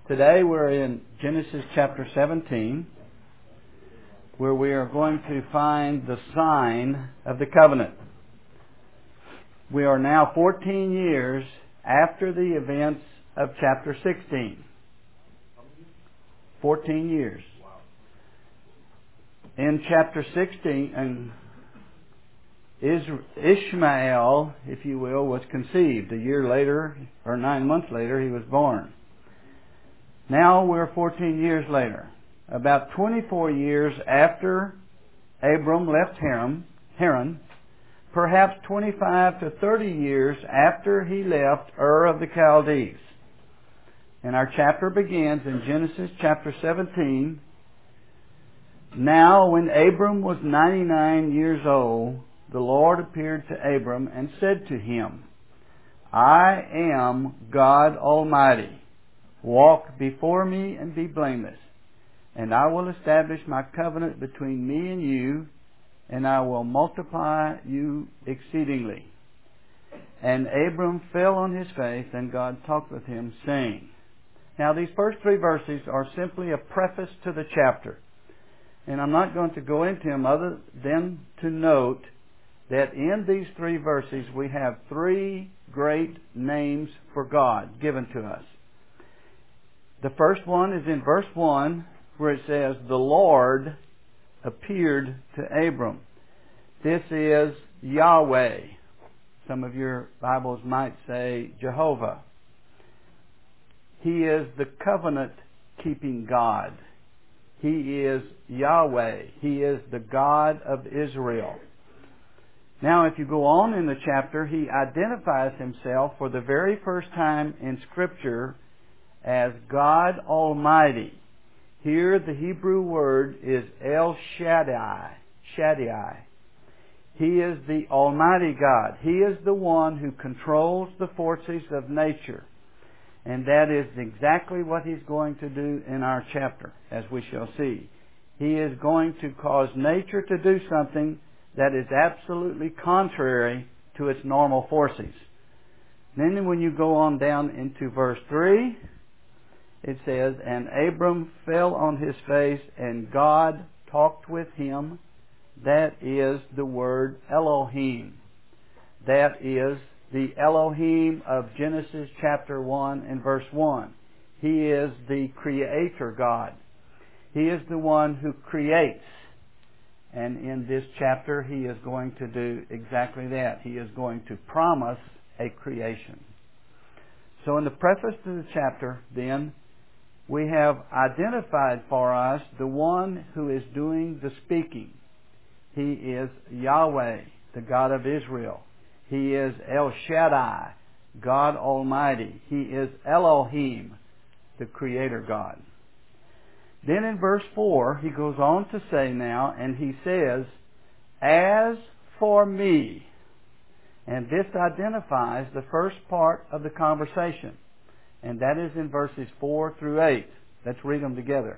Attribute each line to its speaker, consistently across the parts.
Speaker 1: Today we're in Genesis chapter 17, where we are going to find the sign of the covenant. We are now 14 years after the events of chapter 16. 14 years. In chapter 16, Ishmael, if you will, was conceived. A year later, or 9 months later, he was born. Now we're 14 years later. About 24 years after Abram left Haran, perhaps 25 to 30 years after he left Ur of the Chaldees. And our chapter begins in Genesis chapter 17. Now when Abram was 99 years old, the Lord appeared to Abram and said to him, I am God Almighty. Walk before me and be blameless, and I will establish my covenant between me and you, and I will multiply you exceedingly. And Abram fell on his face, and God talked with him, saying. Now these first 3 verses are simply a preface to the chapter. And I'm not going to go into them other than to note that in these 3 verses we have 3 great names for God given to us. The first one is in verse 1, where it says, the Lord appeared to Abram. This is Yahweh. Some of your Bibles might say Jehovah. He is the covenant-keeping God. He is Yahweh. He is the God of Israel. Now, if you go on in the chapter, he identifies himself for the very first time in Scripture as God Almighty. Here the Hebrew word is El Shaddai. Shaddai. He is the Almighty God. He is the one who controls the forces of nature. And that is exactly what he's going to do in our chapter, as we shall see. He is going to cause nature to do something that is absolutely contrary to its normal forces. Then when you go on down into verse 3, it says, and Abram fell on his face, and God talked with him. That is the word Elohim. That is the Elohim of Genesis chapter 1 and verse 1. He is the Creator God. He is the one who creates. And in this chapter, he is going to do exactly that. He is going to promise a creation. So in the preface to the chapter, then, we have identified for us the one who is doing the speaking. He is Yahweh, the God of Israel. He is El Shaddai, God Almighty. He is Elohim, the Creator God. Then in verse 4, he goes on to say now, and he says, as for me. And this identifies the first part of the conversation. And that is in verses 4 through 8. Let's read them together.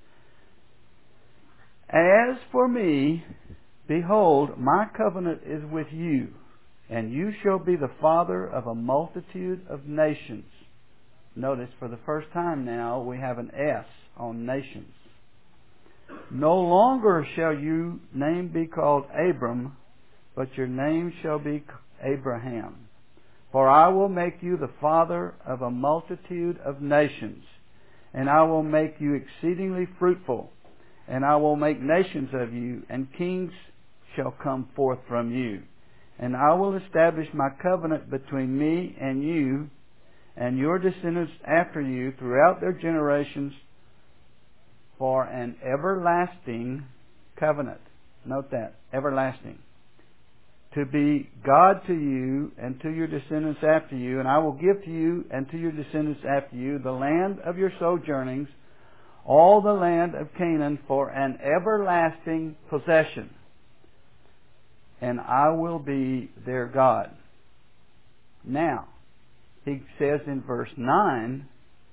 Speaker 1: As for me, behold, my covenant is with you, and you shall be the father of a multitude of nations. Notice for the first time now we have an S on nations. No longer shall your name be called Abram, but your name shall be Abraham. For I will make you the father of a multitude of nations, and I will make you exceedingly fruitful, and I will make nations of you, and kings shall come forth from you. And I will establish my covenant between me and you, and your descendants after you throughout their generations, for an everlasting covenant. Note that, everlasting. To be God to you and to your descendants after you, and I will give to you and to your descendants after you the land of your sojournings, all the land of Canaan, for an everlasting possession. And I will be their God. Now, he says in verse 9,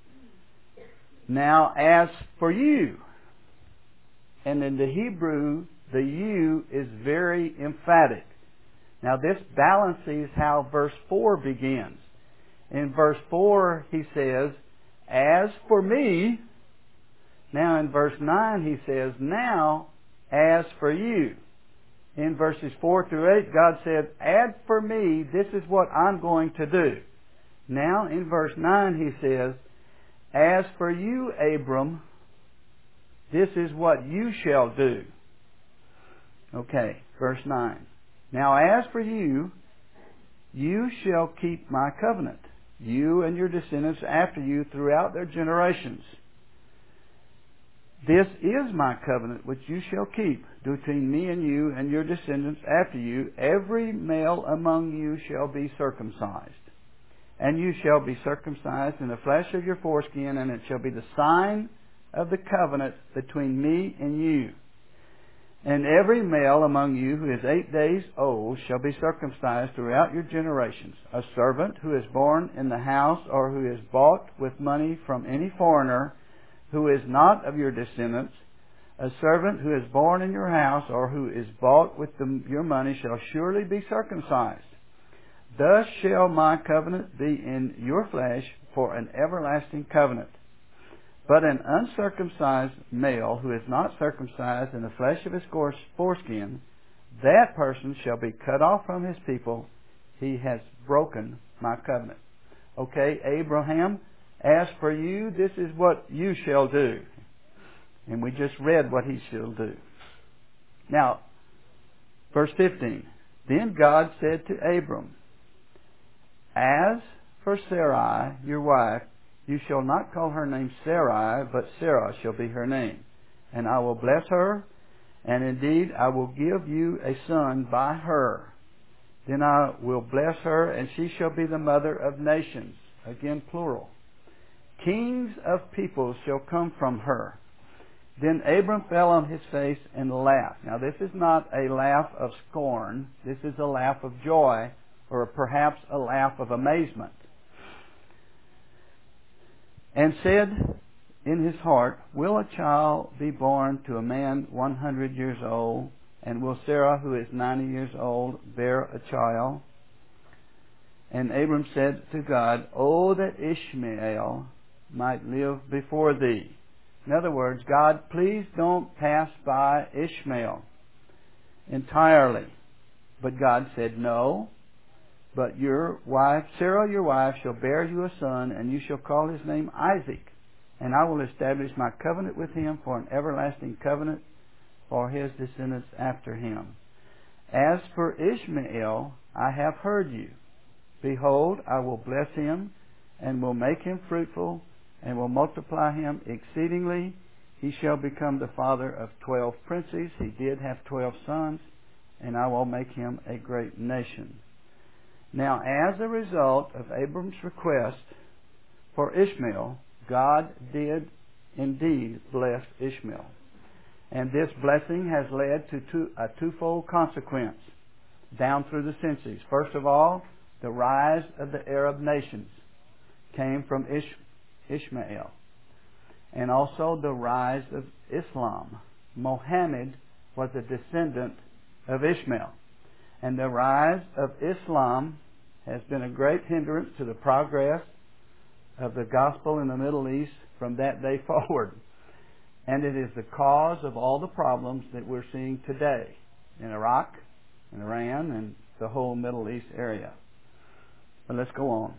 Speaker 1: now as for you. And in the Hebrew, the you is very emphatic. Now this balances how verse 4 begins. In verse 4 he says, as for me, now in verse 9 he says, now as for you. In verses 4 through 8, God said, as for me, this is what I'm going to do. Now in verse 9 he says, as for you, Abram, this is what you shall do. Okay, verse 9. Now as for you, you shall keep my covenant, you and your descendants after you throughout their generations. This is my covenant which you shall keep between me and you and your descendants after you. Every male among you shall be circumcised. And you shall be circumcised in the flesh of your foreskin, and it shall be the sign of the covenant between me and you. And every male among you who is 8 days old shall be circumcised throughout your generations. A servant who is born in the house or who is bought with money from any foreigner who is not of your descendants, a servant who is born in your house or who is bought with your money shall surely be circumcised. Thus shall my covenant be in your flesh for an everlasting covenant. But an uncircumcised male who is not circumcised in the flesh of his foreskin, that person shall be cut off from his people. He has broken my covenant. Okay, Abraham, as for you, this is what you shall do. And we just read what he shall do. Now, verse 15. Then God said to Abram, as for Sarai, your wife, you shall not call her name Sarai, but Sarah shall be her name. And I will bless her, and indeed I will give you a son by her. Then I will bless her, and she shall be the mother of nations. Again, plural. Kings of peoples shall come from her. Then Abram fell on his face and laughed. Now this is not a laugh of scorn. This is a laugh of joy, or perhaps a laugh of amazement. And said in his heart, will a child be born to a man 100 years old? And will Sarah, who is 90 years old, bear a child? And Abram said to God, oh, that Ishmael might live before thee. In other words, God, please don't pass by Ishmael entirely. But God said, no, but your wife, Sarah your wife, shall bear you a son, and you shall call his name Isaac. And I will establish my covenant with him for an everlasting covenant for his descendants after him. As for Ishmael, I have heard you. Behold, I will bless him, and will make him fruitful, and will multiply him exceedingly. He shall become the father of 12 princes. He did have 12 sons, and I will make him a great nation. Now, as a result of Abram's request for Ishmael, God did indeed bless Ishmael. And this blessing has led to a twofold consequence down through the centuries. First of all, the rise of the Arab nations came from Ishmael. And also the rise of Islam. Muhammad was a descendant of Ishmael. And the rise of Islam has been a great hindrance to the progress of the gospel in the Middle East from that day forward. And it is the cause of all the problems that we're seeing today in Iraq, in Iran, and the whole Middle East area. But let's go on.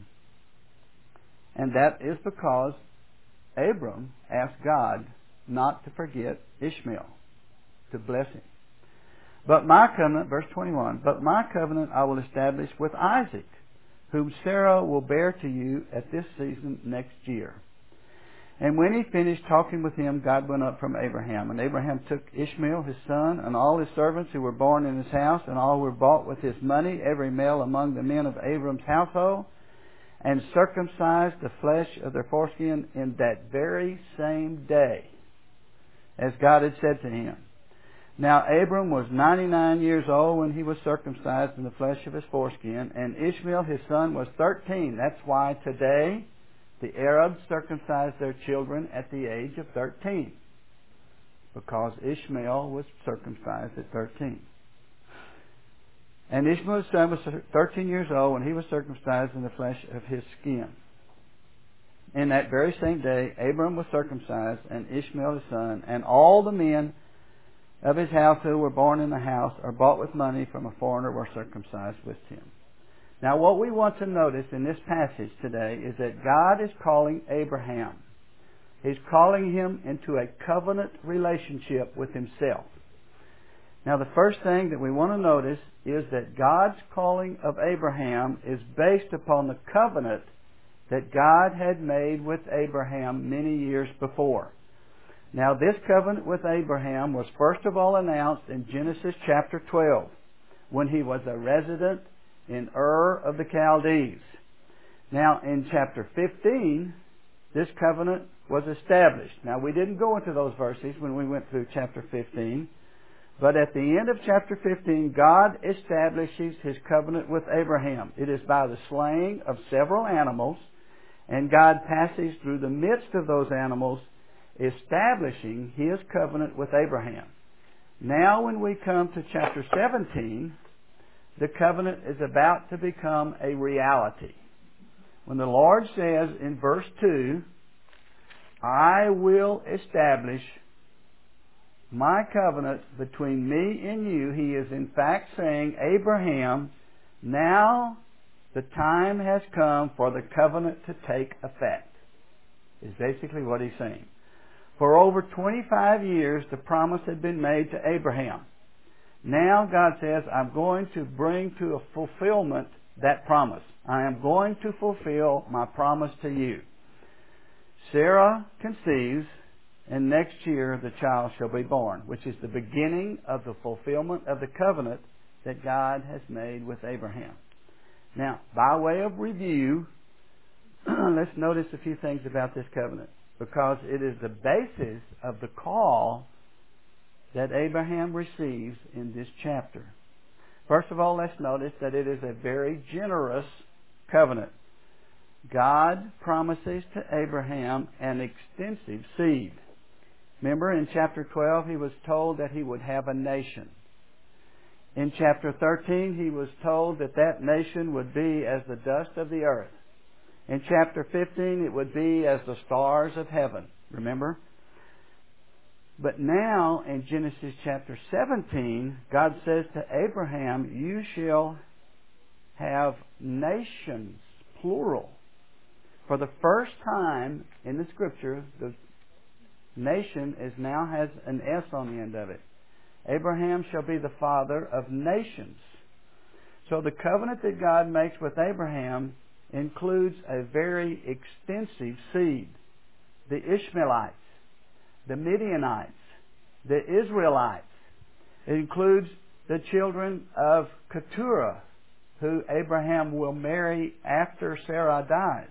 Speaker 1: And that is because Abram asked God not to forget Ishmael, to bless him. But my covenant, verse 21, but my covenant I will establish with Isaac, whom Sarah will bear to you at this season next year. And when he finished talking with him, God went up from Abraham. And Abraham took Ishmael, his son, and all his servants who were born in his house, and all who were bought with his money, every male among the men of Abram's household, and circumcised the flesh of their foreskin in that very same day, as God had said to him. Now Abram was 99 years old when he was circumcised in the flesh of his foreskin, and Ishmael his son was 13. That's why today the Arabs circumcise their children at the age of 13, because Ishmael was circumcised at 13. And Ishmael's son was 13 years old when he was circumcised in the flesh of his skin. In that very same day, Abram was circumcised, and Ishmael his son, and all the men of his house who were born in the house or bought with money from a foreigner were circumcised with him. Now what we want to notice in this passage today is that God is calling Abraham. He's calling him into a covenant relationship with himself. Now the first thing that we want to notice is that God's calling of Abraham is based upon the covenant that God had made with Abraham many years before. Now this covenant with Abraham was first of all announced in Genesis chapter 12 when he was a resident in Ur of the Chaldees. Now in chapter 15, this covenant was established. Now we didn't go into those verses when we went through chapter 15, but at the end of chapter 15, God establishes His covenant with Abraham. It is by the slaying of several animals, and God passes through the midst of those animals, establishing His covenant with Abraham. Now when we come to chapter 17, the covenant is about to become a reality. When the Lord says in verse 2, I will establish my covenant between me and you, He is in fact saying, Abraham, now the time has come for the covenant to take effect, is basically what He's saying. For over 25 years, the promise had been made to Abraham. Now God says, I'm going to bring to a fulfillment that promise. I am going to fulfill my promise to you. Sarah conceives, and next year the child shall be born, which is the beginning of the fulfillment of the covenant that God has made with Abraham. Now, by way of review, let's notice a few things about this covenant, because it is the basis of the call that Abraham receives in this chapter. First of all, let's notice that it is a very generous covenant. God promises to Abraham an extensive seed. Remember, in chapter 12, he was told that he would have a nation. In chapter 13, he was told that that nation would be as the dust of the earth. In chapter 15, it would be as the stars of heaven. Remember? But now, in Genesis chapter 17, God says to Abraham, you shall have nations, plural. For the first time in the Scripture, the nation now has an S on the end of it. Abraham shall be the father of nations. So the covenant that God makes with Abraham includes a very extensive seed. The Ishmaelites, the Midianites, the Israelites. It includes the children of Keturah, who Abraham will marry after Sarah dies.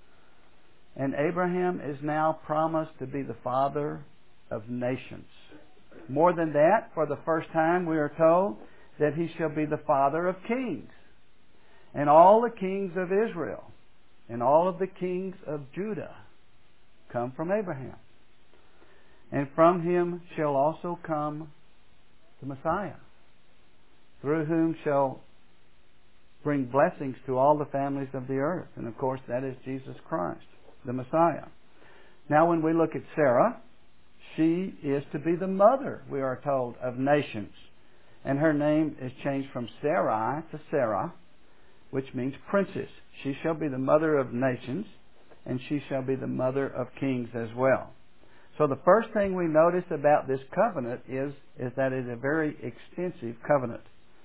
Speaker 1: And Abraham is now promised to be the father of nations. More than that, for the first time we are told that he shall be the father of kings. And all the kings of Israel and all of the kings of Judah come from Abraham. And from him shall also come the Messiah, through whom shall bring blessings to all the families of the earth. And of course that is Jesus Christ, the Messiah. Now when we look at Sarah, she is to be the mother, we are told, of nations. And her name is changed from Sarai to Sarah, which means princess. She shall be the mother of nations, and she shall be the mother of kings as well. So the first thing we notice about this covenant is that it is a very extensive covenant.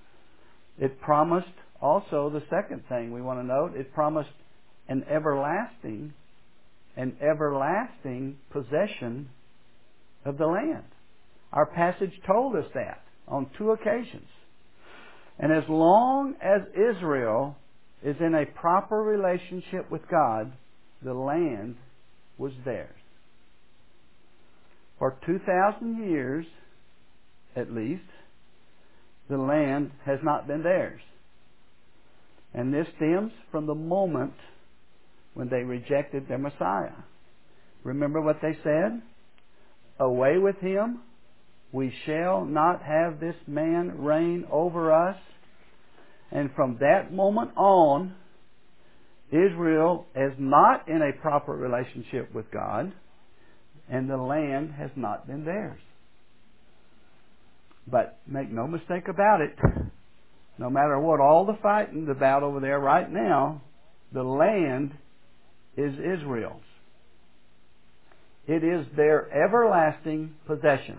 Speaker 1: It promised also, the second thing we want to note, it promised an everlasting possession of the land. Our passage told us that on 2 occasions. And as long as Israel is in a proper relationship with God, the land was theirs. For 2,000 years, at least, the land has not been theirs. And this stems from the moment when they rejected their Messiah. Remember what they said? Away with him. We shall not have this man reign over us. And from that moment on, Israel is not in a proper relationship with God, and the land has not been theirs. But make no mistake about it, no matter what all the fighting's about over there right now, the land is Israel's. It is their everlasting possession.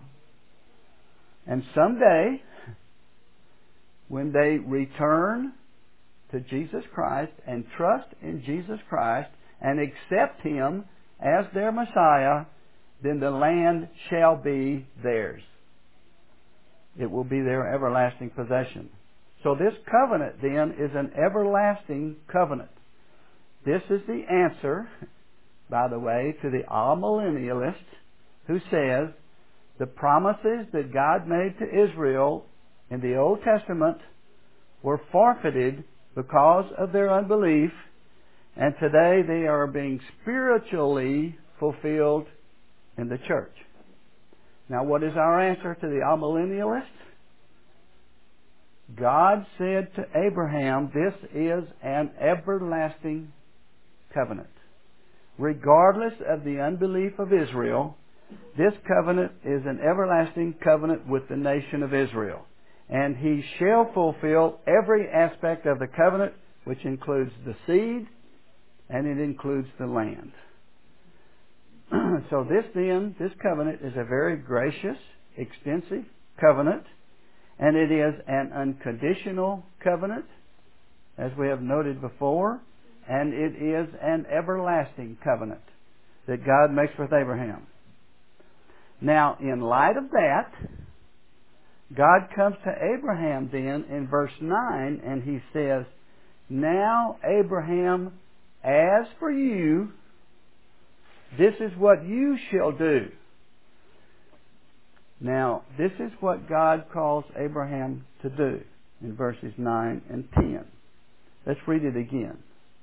Speaker 1: And someday, when they return to Jesus Christ and trust in Jesus Christ and accept Him as their Messiah, then the land shall be theirs. It will be their everlasting possession. So this covenant then is an everlasting covenant. This is the answer, by the way, to the amillennialist who says the promises that God made to Israel in the Old Testament were forfeited because of their unbelief, and today they are being spiritually fulfilled in the church. Now, what is our answer to the amillennialist? God said to Abraham, this is an everlasting covenant. Regardless of the unbelief of Israel, this covenant is an everlasting covenant with the nation of Israel. And He shall fulfill every aspect of the covenant, which includes the seed, and it includes the land. So this covenant is a very gracious, extensive covenant, and it is an unconditional covenant, as we have noted before, and it is an everlasting covenant that God makes with Abraham. Now, in light of that, God comes to Abraham then in verse 9 and He says, now Abraham, as for you, this is what you shall do. Now, this is what God calls Abraham to do in verses 9 and 10. Let's read it again.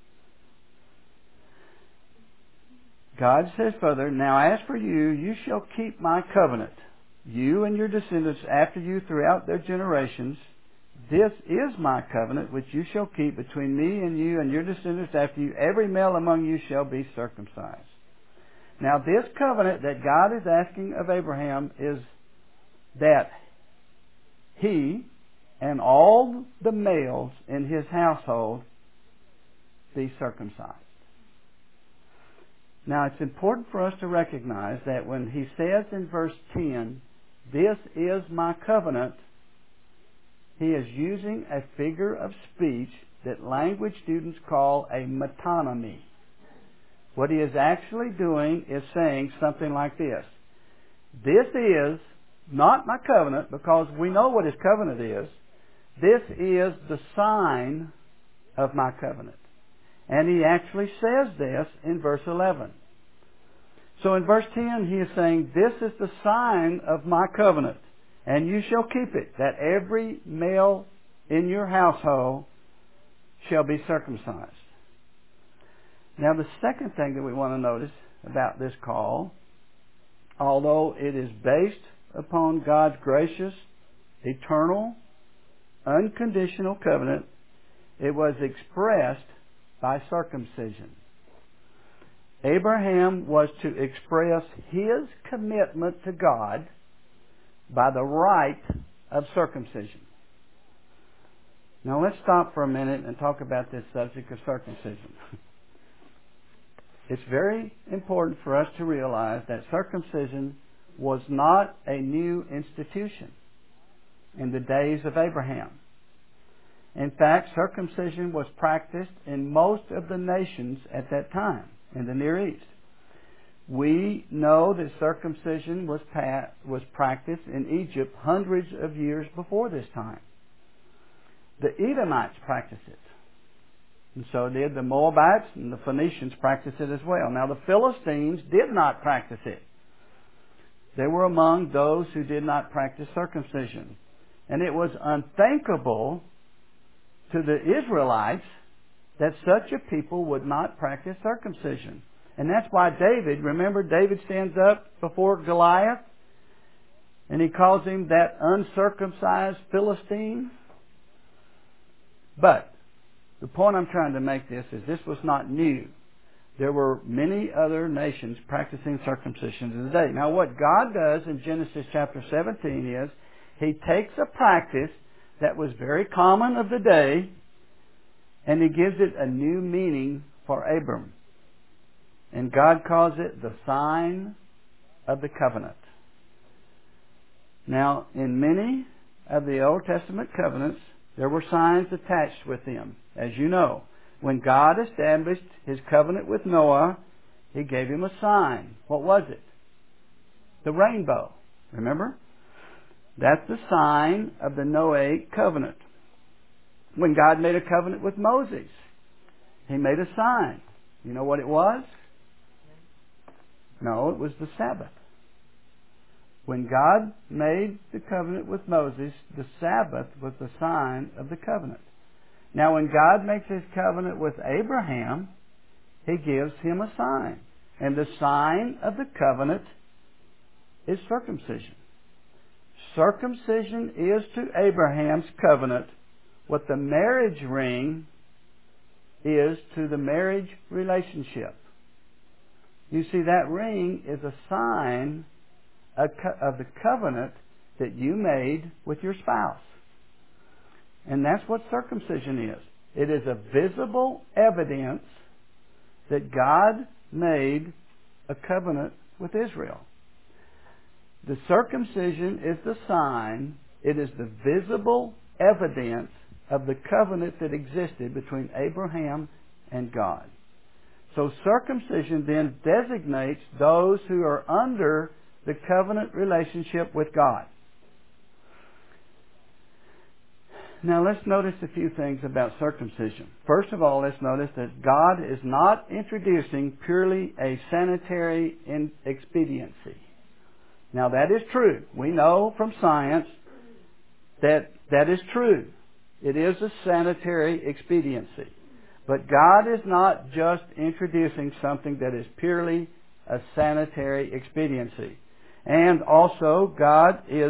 Speaker 1: God says further, now as for you, you shall keep my covenant, you and your descendants after you throughout their generations. This is my covenant which you shall keep between me and you and your descendants after you. Every male among you shall be circumcised. Now this covenant that God is asking of Abraham is that he and all the males in his household be circumcised. Now it's important for us to recognize that when he says in verse 10, this is my covenant, he is using a figure of speech that language students call a metonymy. What he is actually doing is saying something like this. This is not my covenant, because we know what his covenant is. This is the sign of my covenant. And he actually says this in verse 11. So in verse 10 he is saying, this is the sign of my covenant, and you shall keep it, that every male in your household shall be circumcised. Now the second thing that we want to notice about this call, although it is based upon God's gracious, eternal, unconditional covenant, it was expressed by circumcision. Abraham was to express his commitment to God by the rite of circumcision. Now let's stop for a minute and talk about this subject of circumcision. It's very important for us to realize that circumcision was not a new institution in the days of Abraham. In fact, circumcision was practiced in most of the nations at that time in the Near East. We know that circumcision was practiced in Egypt hundreds of years before this time. The Edomites practiced it. And so did the Moabites, and the Phoenicians practiced it as well. Now the Philistines did not practice it. They were among those who did not practice circumcision. And it was unthinkable to the Israelites that such a people would not practice circumcision. And that's why remember David stands up before Goliath and he calls him that uncircumcised Philistine. But The point I'm trying to make is this was not new. There were many other nations practicing circumcision to the day. Now what God does in Genesis chapter 17 is He takes a practice that was very common of the day and He gives it a new meaning for Abram. And God calls it the sign of the covenant. Now, in many of the Old Testament covenants, there were signs attached with them. As you know, when God established His covenant with Noah, He gave him a sign. What was it? The rainbow. Remember? That's the sign of the Noahic covenant. When God made a covenant with Moses, He made a sign. You know what it was? No, it was the Sabbath. When God made the covenant with Moses, the Sabbath was the sign of the covenant. Now, when God makes His covenant with Abraham, He gives him a sign. And the sign of the covenant is circumcision. Circumcision is to Abraham's covenant what the marriage ring is to the marriage relationship. You see, that ring is a sign of the covenant that you made with your spouse. And that's what circumcision is. It is a visible evidence that God made a covenant with Israel. The circumcision is the sign, it is the visible evidence of the covenant that existed between Abraham and God. So circumcision then designates those who are under the covenant relationship with God. Now let's notice a few things about circumcision. First of all, let's notice that God is not introducing purely a sanitary expediency. Now that is true. We know from science that that is true. It is a sanitary expediency. But God is not just introducing something that is purely a sanitary expediency. And also, God is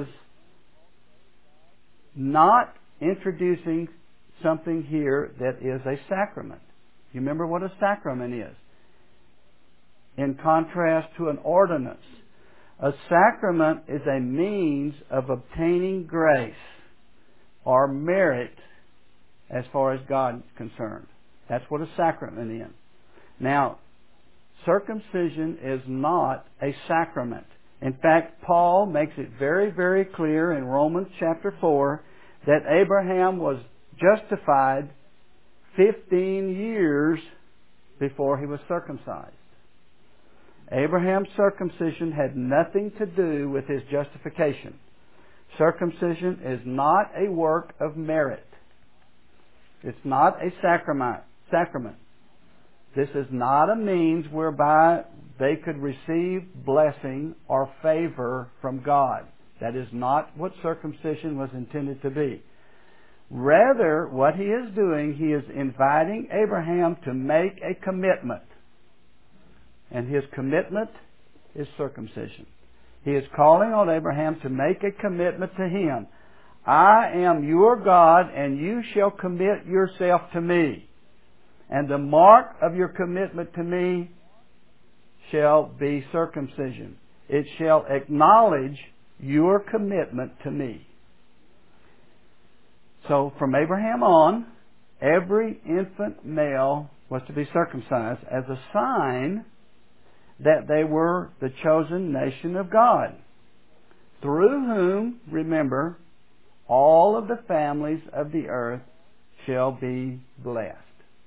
Speaker 1: not introducing something here that is a sacrament. You remember what a sacrament is? In contrast to an ordinance. A sacrament is a means of obtaining grace or merit as far as God is concerned. That's what a sacrament is. Now, circumcision is not a sacrament. In fact, Paul makes it very, very clear in Romans chapter 4 that Abraham was justified 15 years before he was circumcised. Abraham's circumcision had nothing to do with his justification. Circumcision is not a work of merit. It's not a sacrament. This is not a means whereby they could receive blessing or favor from God. That is not what circumcision was intended to be. Rather, what he is doing, he is inviting Abraham to make a commitment. And his commitment is circumcision. He is calling on Abraham to make a commitment to him. I am your God, and you shall commit yourself to me. And the mark of your commitment to me shall be circumcision. It shall acknowledge your commitment to me. So from Abraham on, every infant male was to be circumcised as a sign that they were the chosen nation of God, through whom, remember, all of the families of the earth shall be blessed.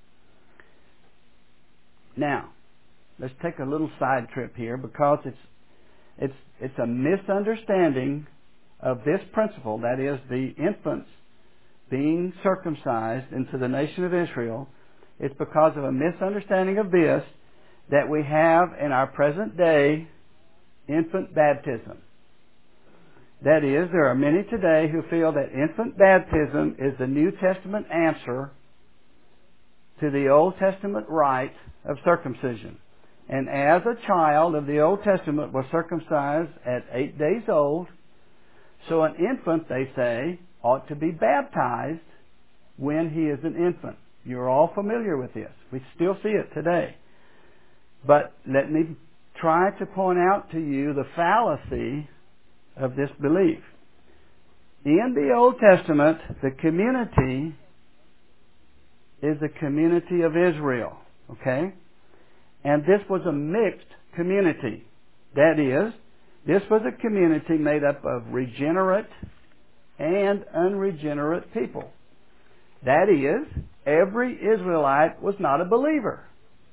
Speaker 1: Now, let's take a little side trip here because it's a misunderstanding of this principle, that is, the infants being circumcised into the nation of Israel. It's because of a misunderstanding of this that we have in our present day infant baptism. That is, there are many today who feel that infant baptism is the New Testament answer to the Old Testament rite of circumcision. And as a child of the Old Testament was circumcised at 8 days old, so an infant, they say, ought to be baptized when he is an infant. You're all familiar with this. We still see it today. But let me try to point out to you the fallacy of this belief. In the Old Testament, the community is the community of Israel. Okay? And this was a mixed community. That is, this was a community made up of regenerate and unregenerate people. That is, every Israelite was not a believer.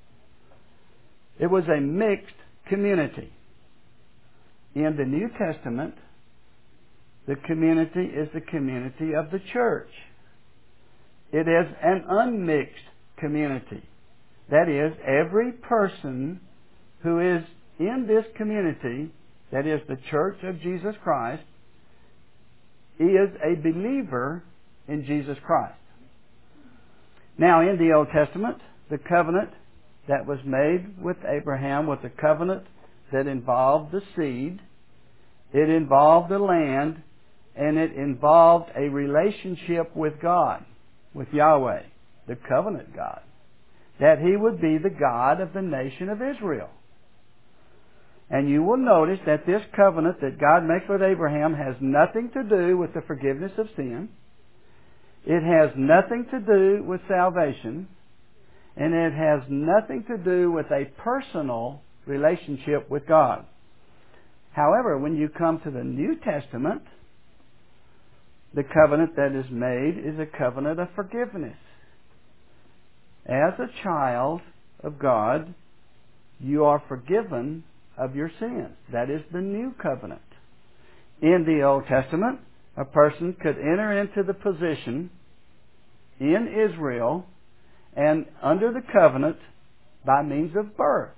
Speaker 1: It was a mixed community. In the New Testament, the community is the community of the church. It is an unmixed community. That is, every person who is in this community, that is the church of Jesus Christ, is a believer in Jesus Christ. Now, in the Old Testament, the covenant that was made with Abraham was a covenant that involved the seed, it involved the land, and it involved a relationship with God, with Yahweh, the covenant God, that He would be the God of the nation of Israel. And you will notice that this covenant that God makes with Abraham has nothing to do with the forgiveness of sin. It has nothing to do with salvation. And it has nothing to do with a personal relationship with God. However, when you come to the New Testament, the covenant that is made is a covenant of forgiveness. As a child of God, you are forgiven of your sins. That is the new covenant. In the Old Testament, a person could enter into the position in Israel and under the covenant by means of birth.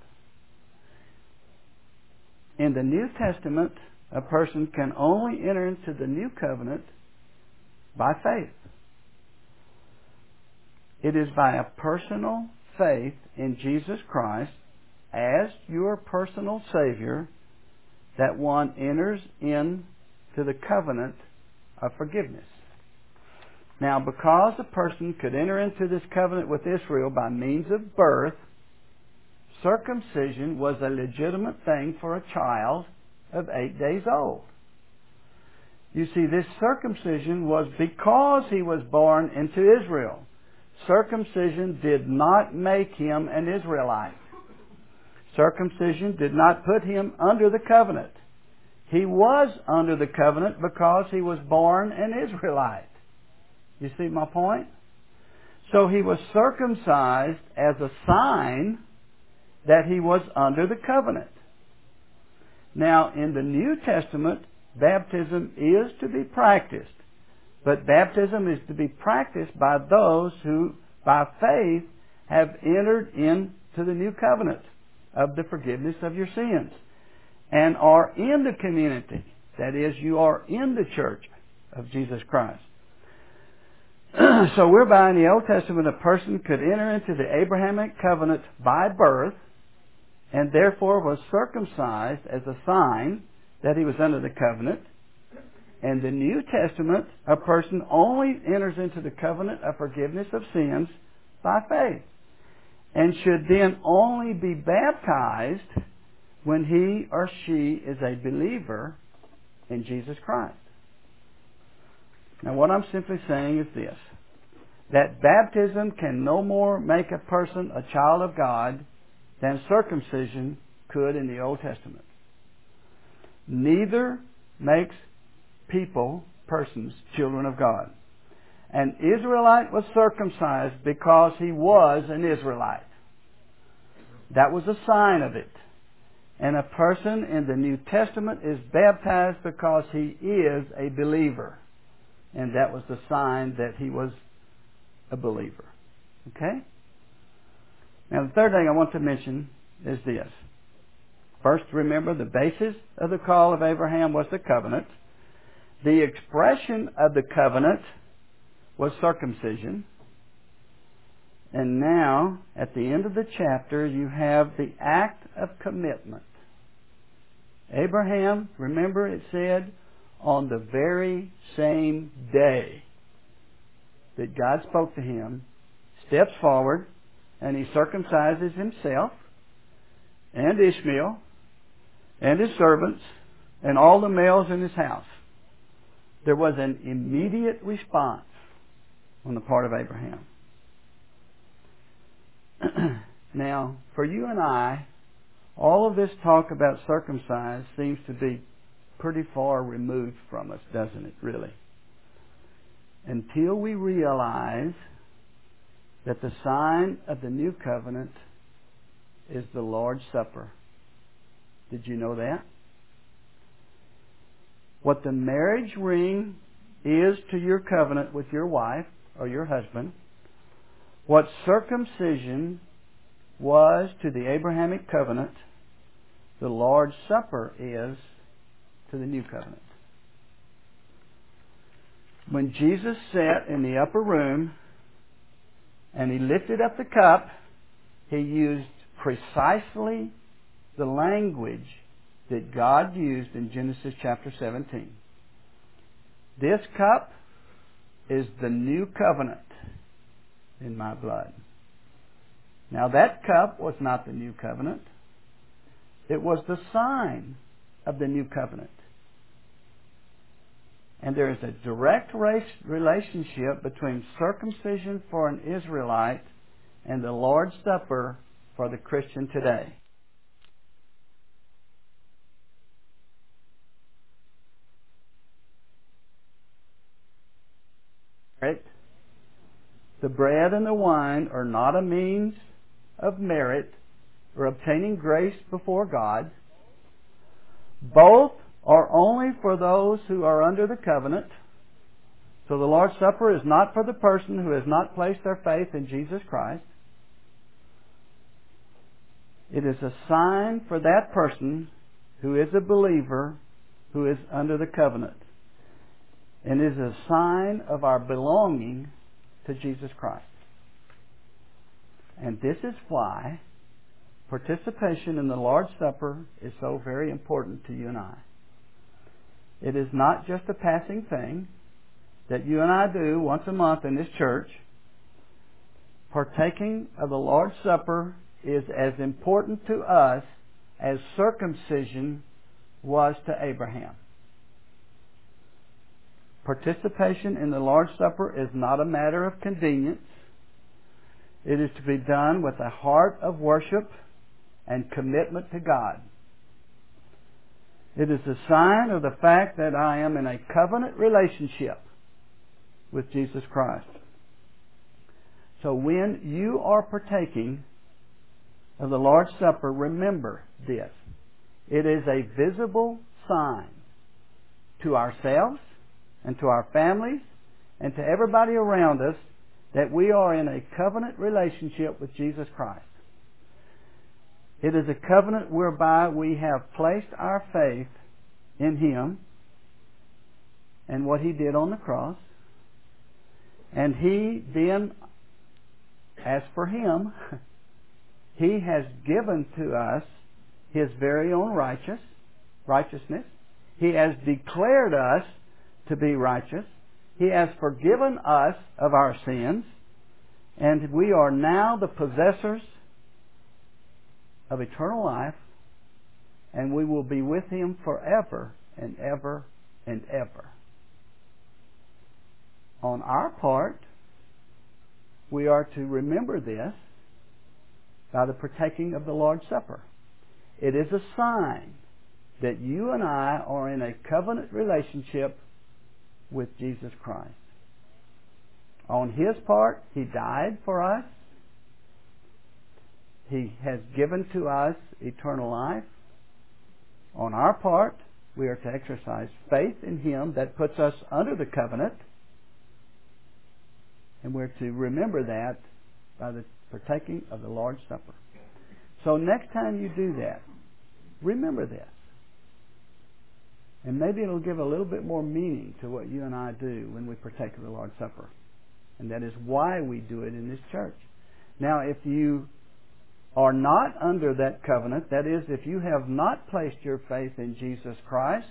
Speaker 1: In the New Testament, a person can only enter into the new covenant by faith. It is by a personal faith in Jesus Christ as your personal Savior that one enters into the covenant of forgiveness. Now, because a person could enter into this covenant with Israel by means of birth, circumcision was a legitimate thing for a child of 8 days old. You see, this circumcision was because he was born into Israel. Circumcision did not make him an Israelite. Circumcision did not put him under the covenant. He was under the covenant because he was born an Israelite. You see my point? So he was circumcised as a sign that he was under the covenant. Now, in the New Testament, baptism is to be practiced. But baptism is to be practiced by those who, by faith, have entered into the new covenant of the forgiveness of your sins and are in the community. That is, you are in the church of Jesus Christ. So whereby in the Old Testament a person could enter into the Abrahamic covenant by birth and therefore was circumcised as a sign that he was under the covenant. In the New Testament, a person only enters into the covenant of forgiveness of sins by faith and should then only be baptized when he or she is a believer in Jesus Christ. Now, what I'm simply saying is this, that baptism can no more make a person a child of God than circumcision could in the Old Testament. Neither makes persons, children of God. An Israelite was circumcised because he was an Israelite. That was a sign of it. And a person in the New Testament is baptized because he is a believer. And that was the sign that he was a believer. Okay? Now, the third thing I want to mention is this. First, remember the basis of the call of Abraham was the covenant. The expression of the covenant was circumcision. And now, at the end of the chapter, you have the act of commitment. Abraham, remember it said, on the very same day that God spoke to him, steps forward and he circumcises himself and Ishmael and his servants and all the males in his house. There was an immediate response on the part of Abraham. Now, for you and I, all of this talk about circumcised seems to be pretty far removed from us, doesn't it, really? Until we realize that the sign of the new covenant is the Lord's Supper. Did you know that? What the marriage ring is to your covenant with your wife or your husband, what circumcision was to the Abrahamic covenant, the Lord's Supper is to the new covenant. When Jesus sat in the upper room and he lifted up the cup, he used precisely the language that God used in Genesis chapter 17. This cup is the new covenant in my blood. Now that cup was not the new covenant. It was the sign of the new covenant. And there is a direct relationship between circumcision for an Israelite and the Lord's Supper for the Christian today. Right? The bread and the wine are not a means of merit or obtaining grace before God. Both are only for those who are under the covenant. So the Lord's Supper is not for the person who has not placed their faith in Jesus Christ. It is a sign for that person who is a believer who is under the covenant. And is a sign of our belonging to Jesus Christ. And this is why participation in the Lord's Supper is so very important to you and I. It is not just a passing thing that you and I do once a month in this church. Partaking of the Lord's Supper is as important to us as circumcision was to Abraham. Participation in the Lord's Supper is not a matter of convenience. It is to be done with a heart of worship and commitment to God. It is a sign of the fact that I am in a covenant relationship with Jesus Christ. So when you are partaking of the Lord's Supper, remember this. It is a visible sign to ourselves and to our families and to everybody around us that we are in a covenant relationship with Jesus Christ. It is a covenant whereby we have placed our faith in Him and what He did on the cross. And He then, as for Him, He has given to us His very own righteousness. He has declared us to be righteous. He has forgiven us of our sins. And we are now the possessors of eternal life. And we will be with Him forever and ever and ever. On our part, we are to remember this by the partaking of the Lord's Supper. It is a sign that you and I are in a covenant relationship with Jesus Christ. On His part, He died for us. He has given to us eternal life. On our part, we are to exercise faith in Him that puts us under the covenant. And we're to remember that by the partaking of the Lord's Supper. So next time you do that, remember this. And maybe it'll give a little bit more meaning to what you and I do when we partake of the Lord's Supper. And that is why we do it in this church. Now, if you are not under that covenant, that is, if you have not placed your faith in Jesus Christ,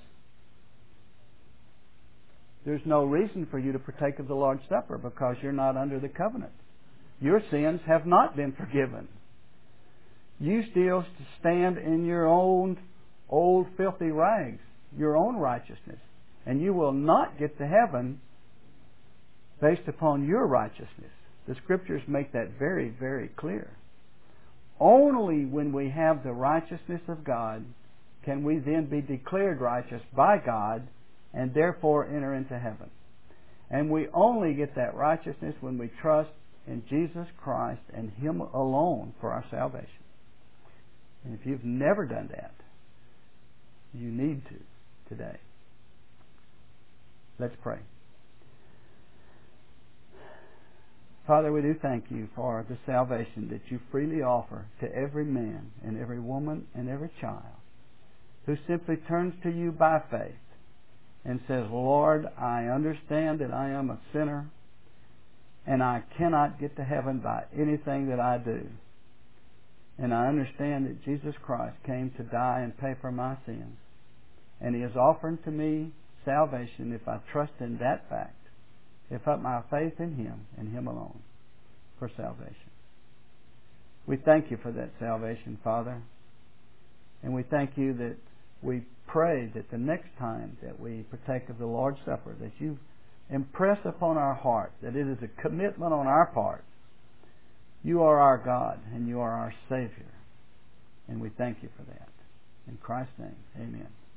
Speaker 1: there's no reason for you to partake of the Lord's Supper because you're not under the covenant. Your sins have not been forgiven. You still stand in your own old filthy rags, your own righteousness. And you will not get to heaven based upon your righteousness. The Scriptures make that very, very clear. Only when we have the righteousness of God can we then be declared righteous by God and therefore enter into heaven. And we only get that righteousness when we trust in Jesus Christ and Him alone for our salvation. And if you've never done that, you need to today. Let's pray. Father, we do thank you for the salvation that you freely offer to every man and every woman and every child who simply turns to you by faith and says, Lord, I understand that I am a sinner and I cannot get to heaven by anything that I do. And I understand that Jesus Christ came to die and pay for my sins. And He is offering to me salvation if I trust in that fact, if I put my faith in Him and Him alone for salvation. We thank you for that salvation, Father. And we thank you that we pray that the next time that we partake of the Lord's Supper, that you impress upon our heart that it is a commitment on our part. You are our God and you are our Savior. And we thank you for that. In Christ's name, amen.